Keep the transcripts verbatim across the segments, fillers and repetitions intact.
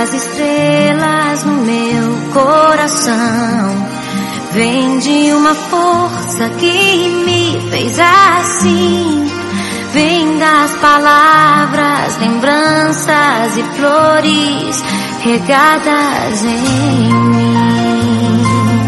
das estrelas no meu coração, vem de uma força que me fez assim. Vem das palavras, lembranças e flores regadas em mim.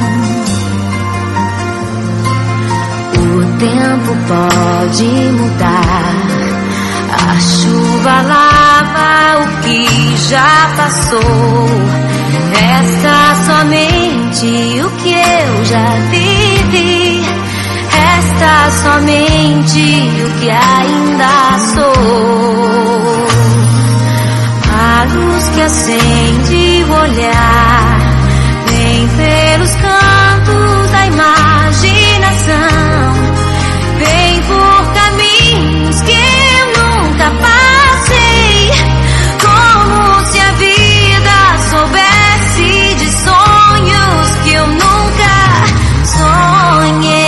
O tempo pode mudar, a chuva lava o que já passou. Resta somente o que eu já vivi, resta somente o que ainda sou. A luz que acende o olhar vem pelos cantos da imaginação, vem por caminhos que eu nunca passei, como se a vida soubesse de sonhos que eu nunca sonhei.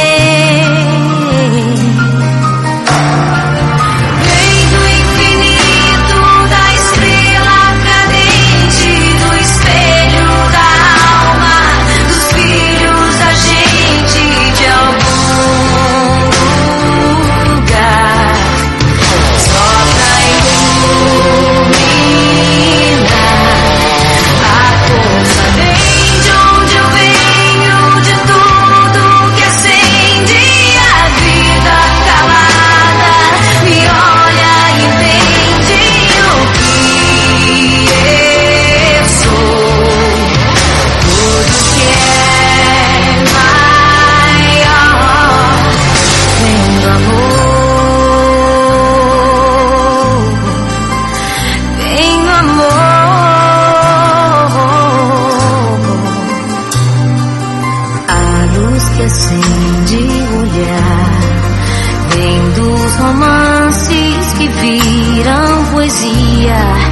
Acende o olhar, vem dos romances que viram poesia,